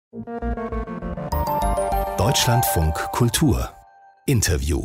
Deutschlandfunk Kultur Interview.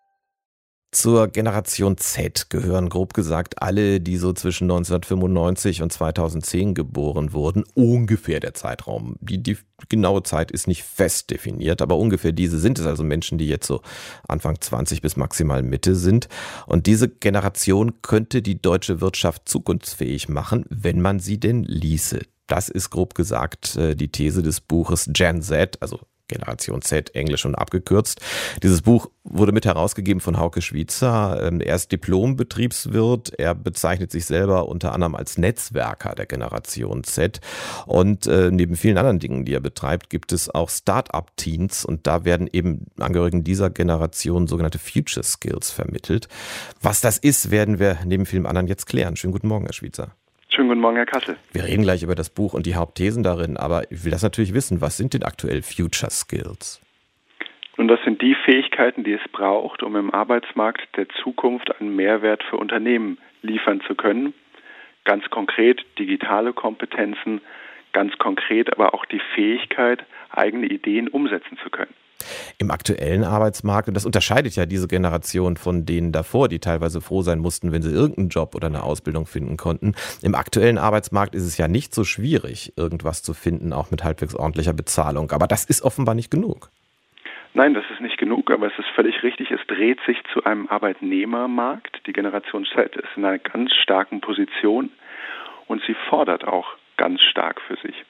Zur Generation Z gehören grob gesagt alle, die so zwischen 1995 und 2010 geboren wurden. Ungefähr der Zeitraum. Die genaue Zeit ist nicht fest definiert, aber ungefähr diese sind es. Also Menschen, die jetzt so Anfang 20 bis maximal Mitte sind. Und diese Generation könnte die deutsche Wirtschaft zukunftsfähig machen, wenn man sie denn ließe. Das ist grob gesagt die These des Buches Gen Z, also Generation Z, englisch und abgekürzt. Dieses Buch wurde mit herausgegeben von Hauke Schwiezer. Er ist Diplom-Betriebswirt. Er bezeichnet sich selber unter anderem als Netzwerker der Generation Z. Und neben vielen anderen Dingen, die er betreibt, gibt es auch Start-up-Teens. Und da werden eben Angehörigen dieser Generation sogenannte Future Skills vermittelt. Was das ist, werden wir neben vielen anderen jetzt klären. Schönen guten Morgen, Herr Schwiezer. Schönen guten Morgen, Herr Kassel. Wir reden gleich über das Buch und die Hauptthesen darin, aber ich will das natürlich wissen. Was sind denn aktuell Future Skills? Nun, das sind die Fähigkeiten, die es braucht, um im Arbeitsmarkt der Zukunft einen Mehrwert für Unternehmen liefern zu können. Ganz konkret digitale Kompetenzen, ganz konkret aber auch die Fähigkeit, eigene Ideen umsetzen zu können. Im aktuellen Arbeitsmarkt, und das unterscheidet ja diese Generation von denen davor, die teilweise froh sein mussten, wenn sie irgendeinen Job oder eine Ausbildung finden konnten. Im aktuellen Arbeitsmarkt ist es ja nicht so schwierig, irgendwas zu finden, auch mit halbwegs ordentlicher Bezahlung. Aber das ist offenbar nicht genug. Nein, das ist nicht genug, aber es ist völlig richtig. Es dreht sich zu einem Arbeitnehmermarkt. Die Generation Z ist in einer ganz starken Position und sie fordert auch ganz stark für sich.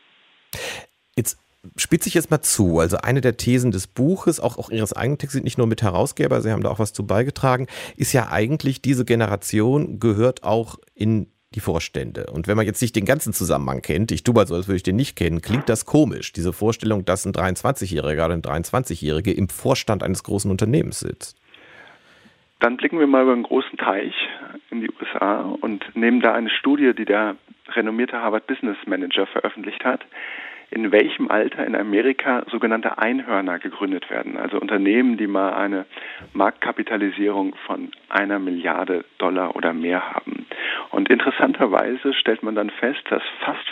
Jetzt spitze ich jetzt mal zu. Also eine der Thesen des Buches, auch Ihres eigenen Textes, sind nicht nur mit Herausgeber, Sie haben da auch was zu beigetragen, ist ja eigentlich, diese Generation gehört auch in die Vorstände. Und wenn man jetzt nicht den ganzen Zusammenhang kennt, ich tue mal so, als würde ich den nicht kennen, klingt das komisch, diese Vorstellung, dass ein 23-Jähriger oder eine 23-Jährige im Vorstand eines großen Unternehmens sitzt. Dann blicken wir mal über einen großen Teich in die USA und nehmen da eine Studie, die der renommierte Harvard Business Manager veröffentlicht hat, in welchem Alter in Amerika sogenannte Einhörner gegründet werden. Also Unternehmen, die mal eine Marktkapitalisierung von $1 Milliarde oder mehr haben. Und interessanterweise stellt man dann fest, dass fast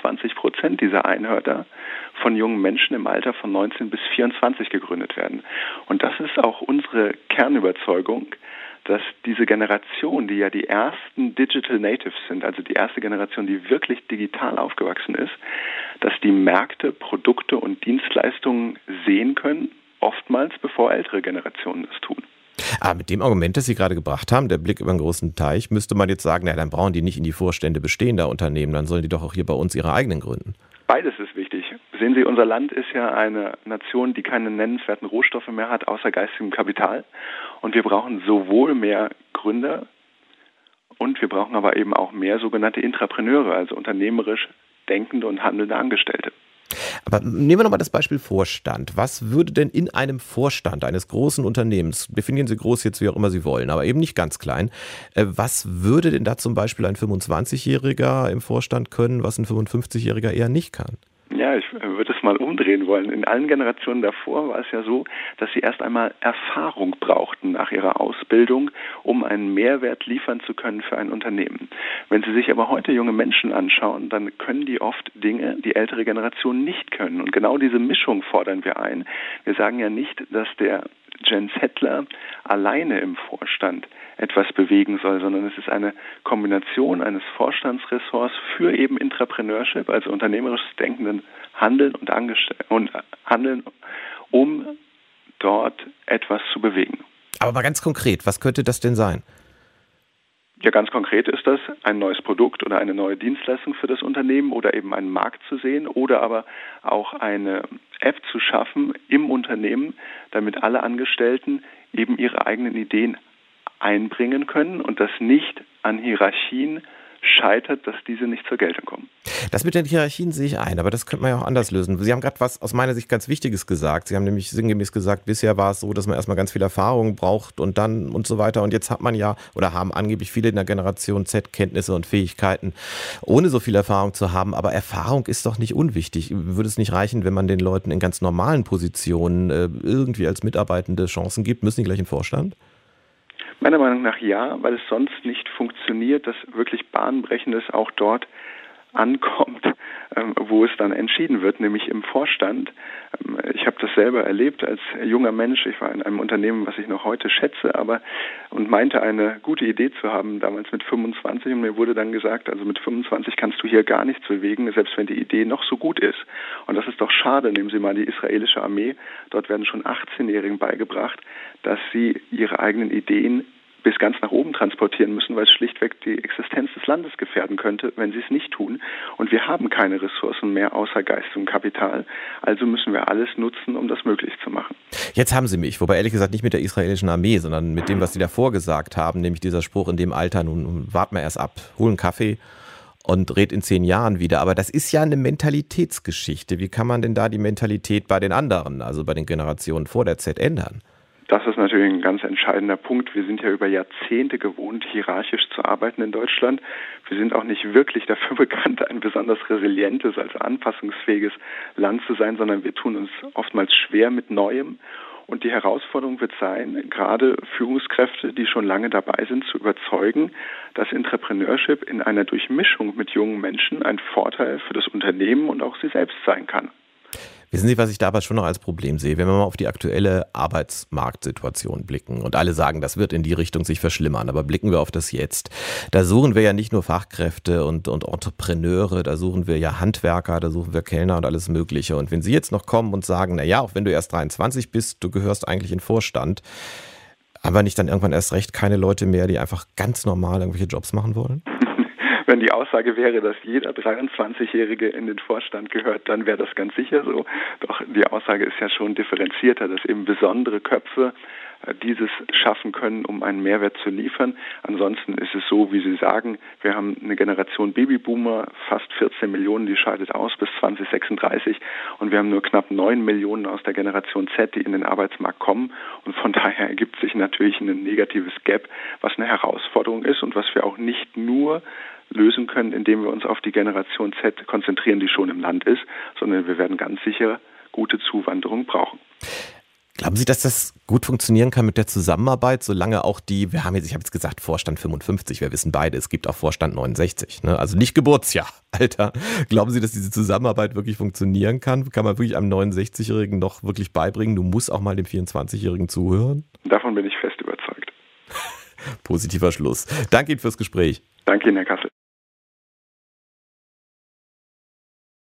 25% dieser Einhörner von jungen Menschen im Alter von 19 bis 24 gegründet werden. Und das ist auch unsere Kernüberzeugung, dass diese Generation, die ja die ersten Digital Natives sind, also die erste Generation, die wirklich digital aufgewachsen ist, dass die Märkte, Produkte und Dienstleistungen sehen können, oftmals bevor ältere Generationen es tun. Aber mit dem Argument, das Sie gerade gebracht haben, der Blick über den großen Teich, müsste man jetzt sagen, dann brauchen die nicht in die Vorstände bestehender Unternehmen, dann sollen die doch auch hier bei uns ihre eigenen gründen. Beides ist wichtig. Sehen Sie, unser Land ist ja eine Nation, die keine nennenswerten Rohstoffe mehr hat, außer geistigem Kapital. Und wir brauchen sowohl mehr Gründer und wir brauchen aber eben auch mehr sogenannte Intrapreneure, also unternehmerisch denkende und handelnde Angestellte. Aber nehmen wir nochmal das Beispiel Vorstand. Was würde denn in einem Vorstand eines großen Unternehmens, definieren Sie groß jetzt wie auch immer Sie wollen, aber eben nicht ganz klein, was würde denn da zum Beispiel ein 25-Jähriger im Vorstand können, was ein 55-Jähriger eher nicht kann? Ja, ich würde es mal umdrehen wollen. In allen Generationen davor war es ja so, dass sie erst einmal Erfahrung brauchten nach ihrer Ausbildung, um einen Mehrwert liefern zu können für ein Unternehmen. Wenn Sie sich aber heute junge Menschen anschauen, dann können die oft Dinge, die ältere Generationen nicht können. Und genau diese Mischung fordern wir ein. Wir sagen ja nicht, dass der Gen Zler alleine im Vorstand etwas bewegen soll, sondern es ist eine Kombination eines Vorstandsressorts für eben Intrapreneurship, also unternehmerisches Denken, Handeln und Handeln, um dort etwas zu bewegen. Aber mal ganz konkret, was könnte das denn sein? Ja, ganz konkret ist das ein neues Produkt oder eine neue Dienstleistung für das Unternehmen oder eben einen Markt zu sehen oder aber auch eine App zu schaffen im Unternehmen, damit alle Angestellten eben ihre eigenen Ideen einbringen können und das nicht an Hierarchien scheitert, dass diese nicht zur Geltung kommen. Das mit den Hierarchien sehe ich ein, aber das könnte man ja auch anders lösen. Sie haben gerade was aus meiner Sicht ganz Wichtiges gesagt. Sie haben nämlich sinngemäß gesagt, bisher war es so, dass man erstmal ganz viel Erfahrung braucht und dann und so weiter. Und jetzt hat man ja oder haben angeblich viele in der Generation Z Kenntnisse und Fähigkeiten, ohne so viel Erfahrung zu haben. Aber Erfahrung ist doch nicht unwichtig. Würde es nicht reichen, wenn man den Leuten in ganz normalen Positionen irgendwie als Mitarbeitende Chancen gibt? Müssen die gleich in den Vorstand? Meiner Meinung nach ja, weil es sonst nicht funktioniert, dass wirklich Bahnbrechendes auch dort ankommt, wo es dann entschieden wird, nämlich im Vorstand. Ich habe das selber erlebt als junger Mensch. Ich war in einem Unternehmen, was ich noch heute schätze, und meinte, eine gute Idee zu haben, damals mit 25. Und mir wurde dann gesagt, also mit 25 kannst du hier gar nichts bewegen, selbst wenn die Idee noch so gut ist. Und das ist doch schade. Nehmen Sie mal die israelische Armee. Dort werden schon 18-Jährigen beigebracht, dass sie ihre eigenen Ideen bis ganz nach oben transportieren müssen, weil es schlichtweg die Existenz des Landes gefährden könnte, wenn sie es nicht tun. Und wir haben keine Ressourcen mehr außer Geist und Kapital. Also müssen wir alles nutzen, um das möglich zu machen. Jetzt haben Sie mich, wobei ehrlich gesagt nicht mit der israelischen Armee, sondern mit dem, was Sie davor gesagt haben, nämlich dieser Spruch in dem Alter, nun warten wir erst ab, holen Kaffee und red in 10 Jahren wieder. Aber das ist ja eine Mentalitätsgeschichte. Wie kann man denn da die Mentalität bei den anderen, also bei den Generationen vor der Z, ändern? Das ist natürlich ein ganz entscheidender Punkt. Wir sind ja über Jahrzehnte gewohnt, hierarchisch zu arbeiten in Deutschland. Wir sind auch nicht wirklich dafür bekannt, ein besonders resilientes, also anpassungsfähiges Land zu sein, sondern wir tun uns oftmals schwer mit Neuem. Und die Herausforderung wird sein, gerade Führungskräfte, die schon lange dabei sind, zu überzeugen, dass Entrepreneurship in einer Durchmischung mit jungen Menschen ein Vorteil für das Unternehmen und auch sie selbst sein kann. Wissen Sie, was ich da aber schon noch als Problem sehe? Wenn wir mal auf die aktuelle Arbeitsmarktsituation blicken und alle sagen, das wird in die Richtung sich verschlimmern, aber blicken wir auf das Jetzt. Da suchen wir ja nicht nur Fachkräfte und Entrepreneure, da suchen wir ja Handwerker, da suchen wir Kellner und alles Mögliche. Und wenn Sie jetzt noch kommen und sagen, naja, auch wenn du erst 23 bist, du gehörst eigentlich in den Vorstand, haben wir nicht dann irgendwann erst recht keine Leute mehr, die einfach ganz normal irgendwelche Jobs machen wollen? Wenn die Aussage wäre, dass jeder 23-Jährige in den Vorstand gehört, dann wäre das ganz sicher so. Doch die Aussage ist ja schon differenzierter, dass eben besondere Köpfe dieses schaffen können, um einen Mehrwert zu liefern. Ansonsten ist es so, wie Sie sagen, wir haben eine Generation Babyboomer, fast 14 Millionen, die scheidet aus bis 2036 und wir haben nur knapp 9 Millionen aus der Generation Z, die in den Arbeitsmarkt kommen und von daher ergibt sich natürlich ein negatives Gap, was eine Herausforderung ist und was wir auch nicht nur lösen können, indem wir uns auf die Generation Z konzentrieren, die schon im Land ist, sondern wir werden ganz sicher gute Zuwanderung brauchen. Glauben Sie, dass das gut funktionieren kann mit der Zusammenarbeit, solange auch ich habe jetzt gesagt Vorstand 55, wir wissen beide, es gibt auch Vorstand 69, ne? Also nicht Geburtsjahr, Alter. Glauben Sie, dass diese Zusammenarbeit wirklich funktionieren kann? Kann man wirklich einem 69-Jährigen noch wirklich beibringen, du musst auch mal dem 24-Jährigen zuhören? Davon bin ich fest überzeugt. Positiver Schluss. Danke Ihnen fürs Gespräch. Danke Ihnen, Herr Kassel.